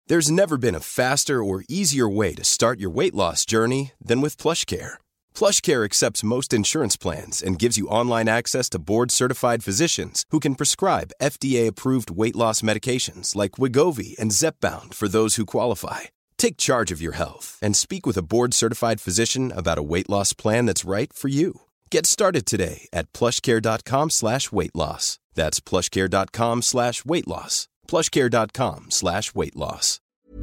There's never been a faster or easier way to start your weight loss journey than with PlushCare. PlushCare accepts most insurance plans and gives you online access to board-certified physicians who can prescribe FDA-approved weight loss medications like Wegovy and Zepbound for those who qualify. Take charge of your health and speak with a board-certified physician about a weight loss plan that's right for you. Get started today at plushcare.com/weight loss. That's plushcare.com/weight loss. plushcare.com/weight loss.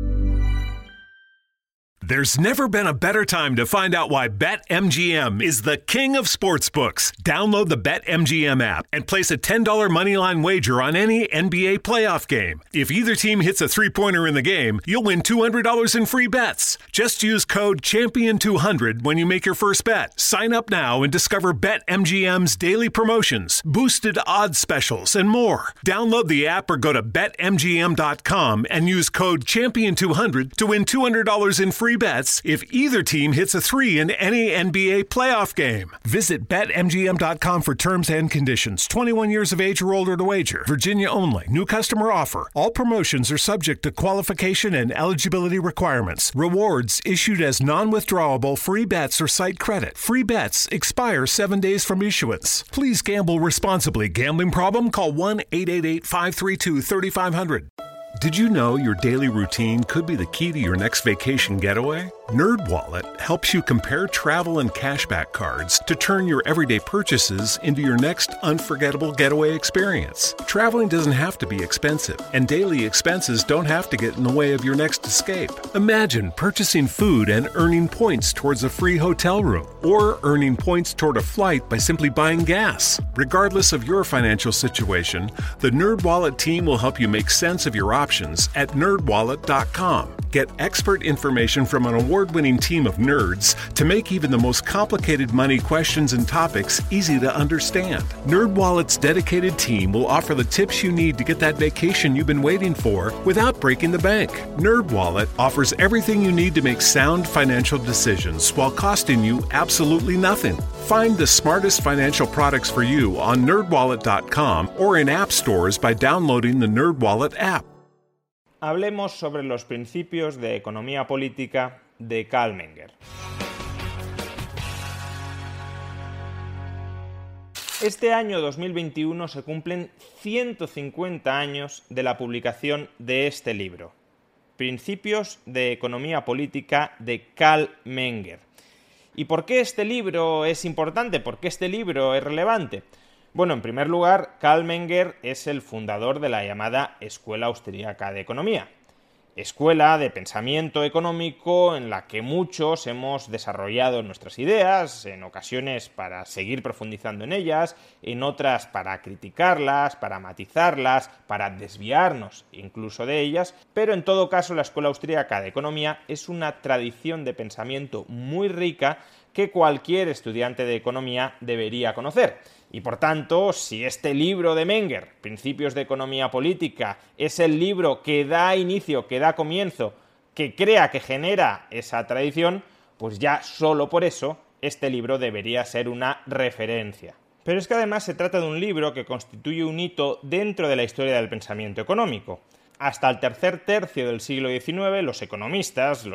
There's never been a better time to find out why BetMGM is the king of sportsbooks. Download the BetMGM app and place a $10 moneyline wager on any NBA playoff game. If either team hits a three-pointer in the game, you'll win $200 in free bets. Just use code CHAMPION200 when you make your first bet. Sign up now and discover BetMGM's daily promotions, boosted odds specials, and more. Download the app or go to BetMGM.com and use code CHAMPION200 to win $200 in free bets if either team hits a 3 in any NBA playoff game. Visit BetMGM.com for terms and conditions. 21 years of age or older to wager. Virginia only. New customer offer. All promotions are subject to qualification and eligibility requirements. Rewards issued as non-withdrawable free bets or site credit. Free bets expire 7 days from issuance. Please gamble responsibly. Gambling problem? Call 1-888-532-3500. Did you know your daily routine could be the key to your next vacation getaway? NerdWallet helps you compare travel and cashback cards to turn your everyday purchases into your next unforgettable getaway experience. Traveling doesn't have to be expensive, and daily expenses don't have to get in the way of your next escape. Imagine purchasing food and earning points towards a free hotel room, or earning points toward a flight by simply buying gas. Regardless of your financial situation, the NerdWallet team will help you make sense of your options at nerdwallet.com. Get expert information from an award-winning team of nerds to make even the most complicated money questions and topics easy to understand. NerdWallet's dedicated team will offer the tips you need to get that vacation you've been waiting for without breaking the bank. NerdWallet offers everything you need to make sound financial decisions while costing you absolutely nothing. Find the smartest financial products for you on nerdwallet.com or in app stores by downloading the NerdWallet app. Hablemos sobre los principios de economía política de Carl Menger. Este año 2021 se cumplen 150 años de la publicación de este libro, Principios de economía política de Carl Menger. ¿Y por qué este libro es importante? ¿Por qué este libro es relevante? Bueno, en primer lugar, Carl Menger es el fundador de la llamada Escuela Austríaca de Economía. Escuela de pensamiento económico en la que muchos hemos desarrollado nuestras ideas, en ocasiones para seguir profundizando en ellas, en otras para criticarlas, para matizarlas, para desviarnos incluso de ellas, pero en todo caso la Escuela Austríaca de Economía es una tradición de pensamiento muy rica que cualquier estudiante de economía debería conocer. Y por tanto, si este libro de Menger, Principios de Economía Política, es el libro que da inicio, que da comienzo, que crea, que genera esa tradición, pues ya solo por eso este libro debería ser una referencia. Pero es que además se trata de un libro que constituye un hito dentro de la historia del pensamiento económico. Hasta el tercer tercio del siglo XIX, los economistas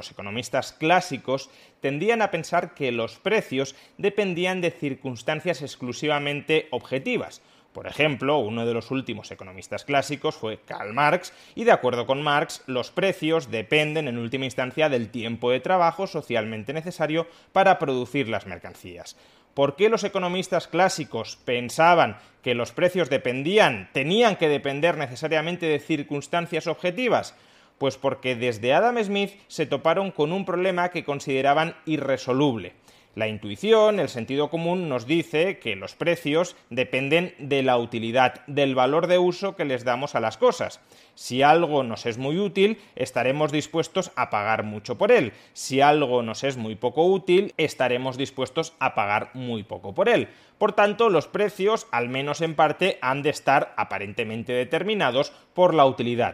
clásicos, tendían a pensar que los precios dependían de circunstancias exclusivamente objetivas. Por ejemplo, uno de los últimos economistas clásicos fue Karl Marx, y de acuerdo con Marx, los precios dependen en última instancia del tiempo de trabajo socialmente necesario para producir las mercancías. ¿Por qué los economistas clásicos pensaban que los precios tenían que depender necesariamente de circunstancias objetivas? Pues porque desde Adam Smith se toparon con un problema que consideraban irresoluble. La intuición, el sentido común, nos dice que los precios dependen de la utilidad, del valor de uso que les damos a las cosas. Si algo nos es muy útil, estaremos dispuestos a pagar mucho por él. Si algo nos es muy poco útil, estaremos dispuestos a pagar muy poco por él. Por tanto, los precios, al menos en parte, han de estar aparentemente determinados por la utilidad.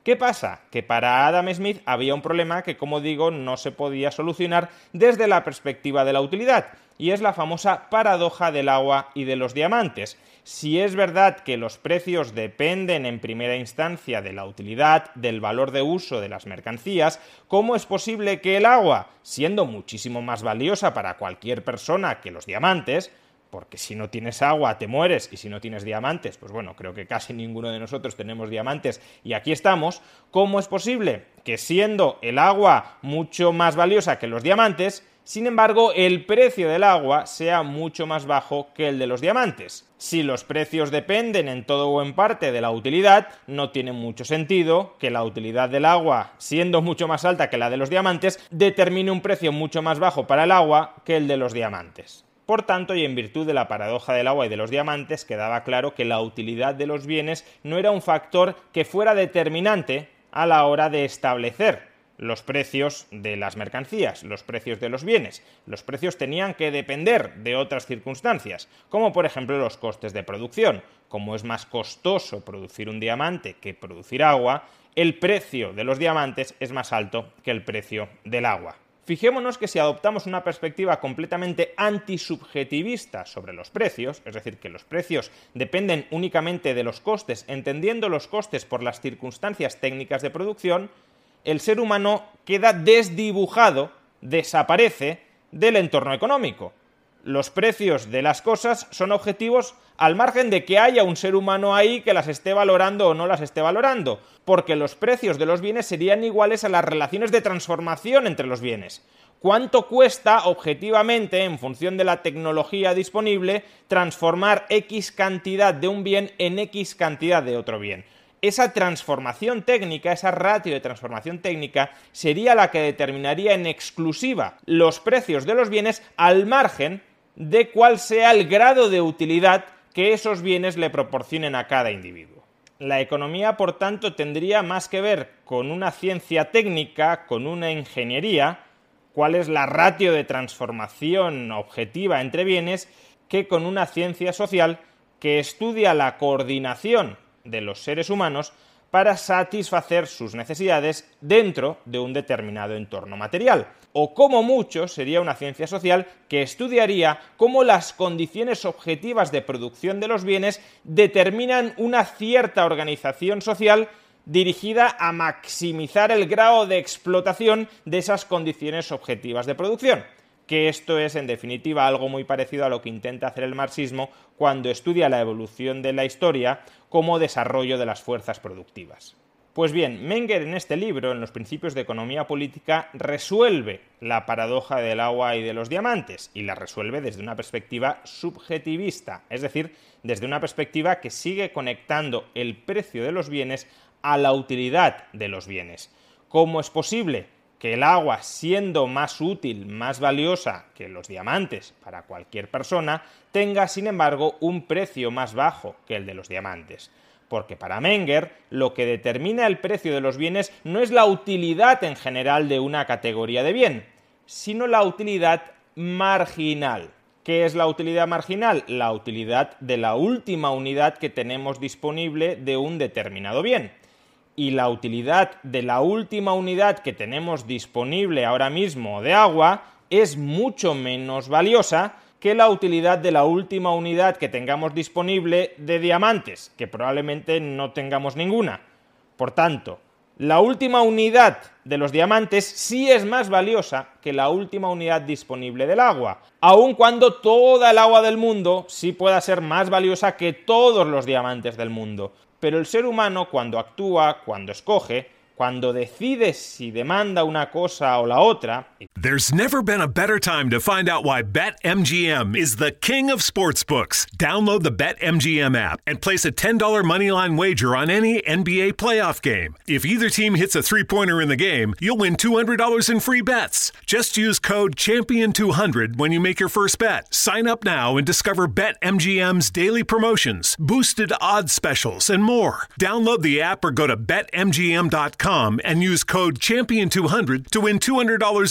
¿Qué pasa? Que para Adam Smith había un problema que, como digo, no se podía solucionar desde la perspectiva de la utilidad, y es la famosa paradoja del agua y de los diamantes. Si es verdad que los precios dependen en primera instancia de la utilidad, del valor de uso de las mercancías, ¿cómo es posible que el agua, siendo muchísimo más valiosa para cualquier persona que los diamantes, porque si no tienes agua te mueres y si no tienes diamantes, pues bueno, creo que casi ninguno de nosotros tenemos diamantes y aquí estamos, ¿cómo es posible que siendo el agua mucho más valiosa que los diamantes, sin embargo el precio del agua sea mucho más bajo que el de los diamantes? Si los precios dependen en todo o en parte de la utilidad, no tiene mucho sentido que la utilidad del agua, siendo mucho más alta que la de los diamantes, determine un precio mucho más bajo para el agua que el de los diamantes. Por tanto, y en virtud de la paradoja del agua y de los diamantes, quedaba claro que la utilidad de los bienes no era un factor que fuera determinante a la hora de establecer los precios de las mercancías, los precios de los bienes. Los precios tenían que depender de otras circunstancias, como por ejemplo los costes de producción. Como es más costoso producir un diamante que producir agua, el precio de los diamantes es más alto que el precio del agua. Fijémonos que si adoptamos una perspectiva completamente antisubjetivista sobre los precios, es decir, que los precios dependen únicamente de los costes, entendiendo los costes por las circunstancias técnicas de producción, el ser humano queda desdibujado, desaparece del entorno económico. Los precios de las cosas son objetivos al margen de que haya un ser humano ahí que las esté valorando o no las esté valorando, porque los precios de los bienes serían iguales a las relaciones de transformación entre los bienes. ¿Cuánto cuesta objetivamente, en función de la tecnología disponible, transformar X cantidad de un bien en X cantidad de otro bien? Esa transformación técnica, esa ratio de transformación técnica, sería la que determinaría en exclusiva los precios de los bienes al margen de cuál sea el grado de utilidad que esos bienes le proporcionen a cada individuo. La economía, por tanto, tendría más que ver con una ciencia técnica, con una ingeniería, cuál es la ratio de transformación objetiva entre bienes, que con una ciencia social que estudia la coordinación de los seres humanos para satisfacer sus necesidades dentro de un determinado entorno material. O como mucho sería una ciencia social que estudiaría cómo las condiciones objetivas de producción de los bienes determinan una cierta organización social dirigida a maximizar el grado de explotación de esas condiciones objetivas de producción. Que esto es, en definitiva, algo muy parecido a lo que intenta hacer el marxismo cuando estudia la evolución de la historia como desarrollo de las fuerzas productivas. Pues bien, Menger en este libro, en los principios de economía política, resuelve la paradoja del agua y de los diamantes, y la resuelve desde una perspectiva subjetivista, es decir, desde una perspectiva que sigue conectando el precio de los bienes a la utilidad de los bienes. ¿Cómo es posible que el agua, siendo más útil, más valiosa que los diamantes para cualquier persona, tenga, sin embargo, un precio más bajo que el de los diamantes? Porque para Menger, lo que determina el precio de los bienes no es la utilidad en general de una categoría de bien, sino la utilidad marginal. ¿Qué es la utilidad marginal? La utilidad de la última unidad que tenemos disponible de un determinado bien. Y la utilidad de la última unidad que tenemos disponible ahora mismo de agua es mucho menos valiosa que la utilidad de la última unidad que tengamos disponible de diamantes, que probablemente no tengamos ninguna. Por tanto, la última unidad de los diamantes sí es más valiosa que la última unidad disponible del agua, aun cuando toda el agua del mundo sí pueda ser más valiosa que todos los diamantes del mundo. Pero el ser humano, cuando actúa, cuando escoge, cuando decide si demanda una cosa o la otra... There's never been a better time to find out why BetMGM is the king of sportsbooks. Download the BetMGM app and place a $10 moneyline wager on any NBA playoff game. If either team hits a three-pointer in the game, you'll win $200 in free bets. Just use code CHAMPION200 when you make your first bet. Sign up now and discover BetMGM's daily promotions, boosted odds specials, and more. Download the app or go to BetMGM.com and use code CHAMPION200 to win $200 in free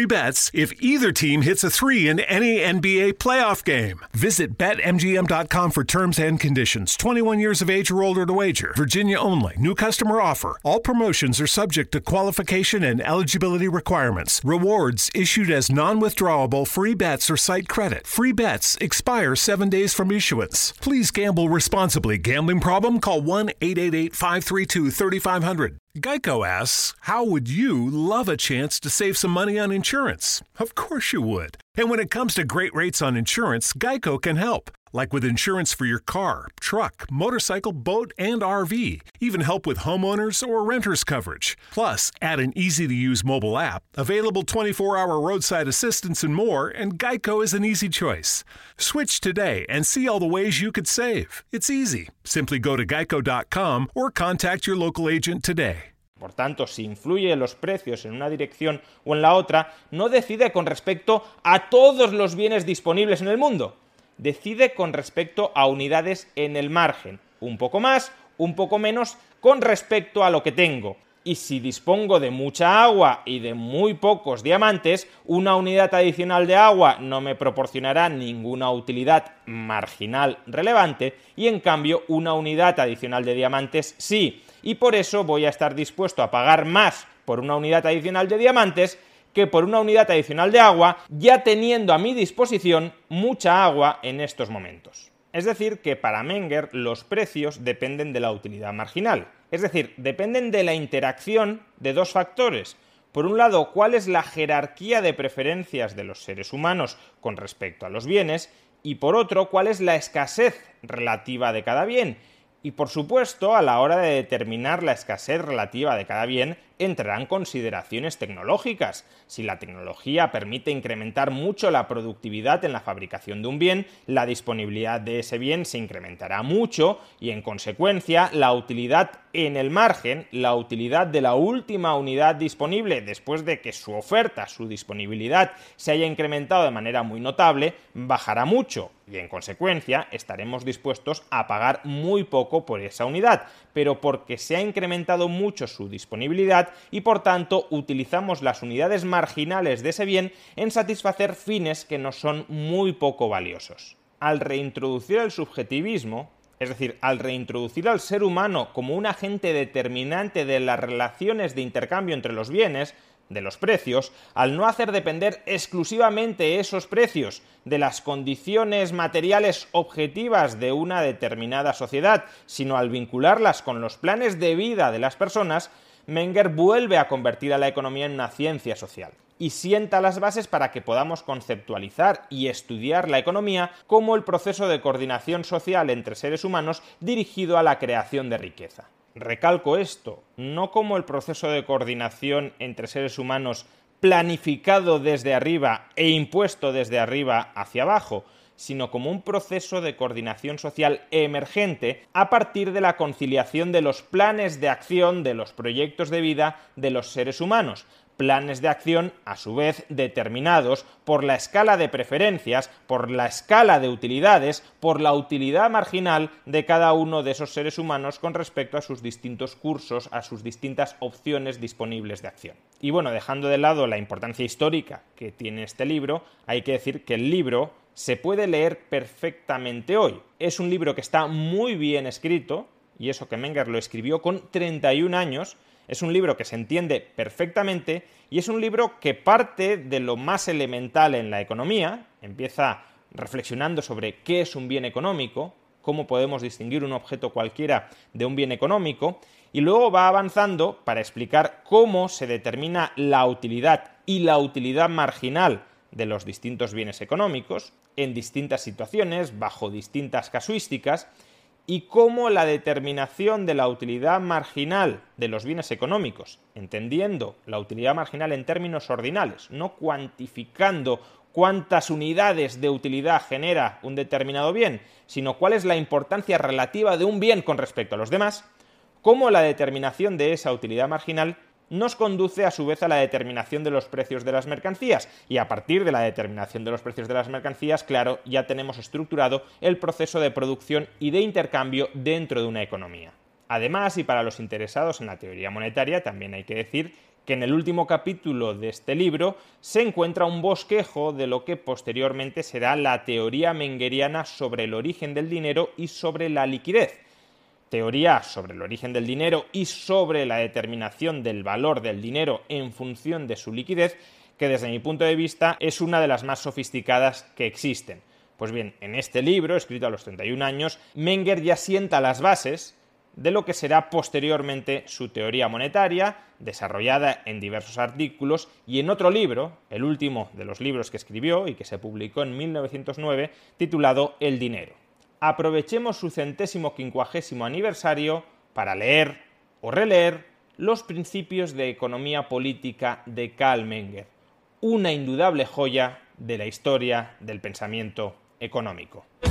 bets if either team hits a 3 in any NBA playoff game. Visit BetMGM.com for terms and conditions. 21 years of age or older to wager. Virginia only. New customer offer. All promotions are subject to qualification and eligibility requirements. Rewards issued as non-withdrawable free bets or site credit. Free bets expire 7 days from issuance. Please gamble responsibly. Gambling problem? Call 1-888-532-3500. Geico asks, how would you love a chance to save some money on insurance? Of course you would. And when it comes to great rates on insurance, Geico can help. Like with insurance for your car, truck, motorcycle, boat, and RV. Even help with homeowners or renters coverage. Plus, add an easy-to-use mobile app, available 24-hour roadside assistance and more, and Geico is an easy choice. Switch today and see all the ways you could save. It's easy. Simply go to geico.com or contact your local agent today. Por tanto, si influye los precios en una dirección o en la otra, no decide con respecto a todos los bienes disponibles en el mundo. Decide con respecto a unidades en el margen, un poco más, un poco menos, con respecto a lo que tengo. Y si dispongo de mucha agua y de muy pocos diamantes, una unidad adicional de agua no me proporcionará ninguna utilidad marginal relevante y en cambio una unidad adicional de diamantes sí. Y por eso voy a estar dispuesto a pagar más por una unidad adicional de diamantes que por una unidad adicional de agua, ya teniendo a mi disposición mucha agua en estos momentos. Es decir, que para Menger los precios dependen de la utilidad marginal. Es decir, dependen de la interacción de dos factores. Por un lado, cuál es la jerarquía de preferencias de los seres humanos con respecto a los bienes, y por otro, cuál es la escasez relativa de cada bien. Y por supuesto, a la hora de determinar la escasez relativa de cada bien, entrarán consideraciones tecnológicas. Si la tecnología permite incrementar mucho la productividad en la fabricación de un bien, la disponibilidad de ese bien se incrementará mucho y, en consecuencia, la utilidad en el margen, la utilidad de la última unidad disponible después de que su oferta, su disponibilidad, se haya incrementado de manera muy notable, bajará mucho y, en consecuencia, estaremos dispuestos a pagar muy poco por esa unidad, pero porque se ha incrementado mucho su disponibilidad y por tanto utilizamos las unidades marginales de ese bien en satisfacer fines que nos son muy poco valiosos. Al reintroducir el subjetivismo, es decir, al reintroducir al ser humano como un agente determinante de las relaciones de intercambio entre los bienes, de los precios, al no hacer depender exclusivamente esos precios de las condiciones materiales objetivas de una determinada sociedad, sino al vincularlas con los planes de vida de las personas, Menger vuelve a convertir a la economía en una ciencia social y sienta las bases para que podamos conceptualizar y estudiar la economía como el proceso de coordinación social entre seres humanos dirigido a la creación de riqueza. Recalco esto, no como el proceso de coordinación entre seres humanos planificado desde arriba e impuesto desde arriba hacia abajo, sino como un proceso de coordinación social emergente a partir de la conciliación de los planes de acción de los proyectos de vida de los seres humanos, planes de acción, a su vez, determinados por la escala de preferencias, por la escala de utilidades, por la utilidad marginal de cada uno de esos seres humanos con respecto a sus distintos cursos, a sus distintas opciones disponibles de acción. Y bueno, dejando de lado la importancia histórica que tiene este libro, hay que decir que el libro se puede leer perfectamente hoy. Es un libro que está muy bien escrito, y eso que Menger lo escribió con 31 años, es un libro que se entiende perfectamente y es un libro que parte de lo más elemental en la economía, empieza reflexionando sobre qué es un bien económico, cómo podemos distinguir un objeto cualquiera de un bien económico, y luego va avanzando para explicar cómo se determina la utilidad y la utilidad marginal de los distintos bienes económicos, en distintas situaciones, bajo distintas casuísticas, y cómo la determinación de la utilidad marginal de los bienes económicos, entendiendo la utilidad marginal en términos ordinales, no cuantificando cuántas unidades de utilidad genera un determinado bien, sino cuál es la importancia relativa de un bien con respecto a los demás, cómo la determinación de esa utilidad marginal nos conduce a su vez a la determinación de los precios de las mercancías, y a partir de la determinación de los precios de las mercancías, claro, ya tenemos estructurado el proceso de producción y de intercambio dentro de una economía. Además, y para los interesados en la teoría monetaria, también hay que decir que en el último capítulo de este libro se encuentra un bosquejo de lo que posteriormente será la teoría mengeriana sobre el origen del dinero y sobre la liquidez. Teoría sobre el origen del dinero y sobre la determinación del valor del dinero en función de su liquidez, que desde mi punto de vista es una de las más sofisticadas que existen. Pues bien, en este libro, escrito a los 31 años, Menger ya sienta las bases de lo que será posteriormente su teoría monetaria, desarrollada en diversos artículos, y en otro libro, el último de los libros que escribió y que se publicó en 1909, titulado El dinero. Aprovechemos su 150º aniversario para leer o releer los principios de economía política de Carl Menger, una indudable joya de la historia del pensamiento económico.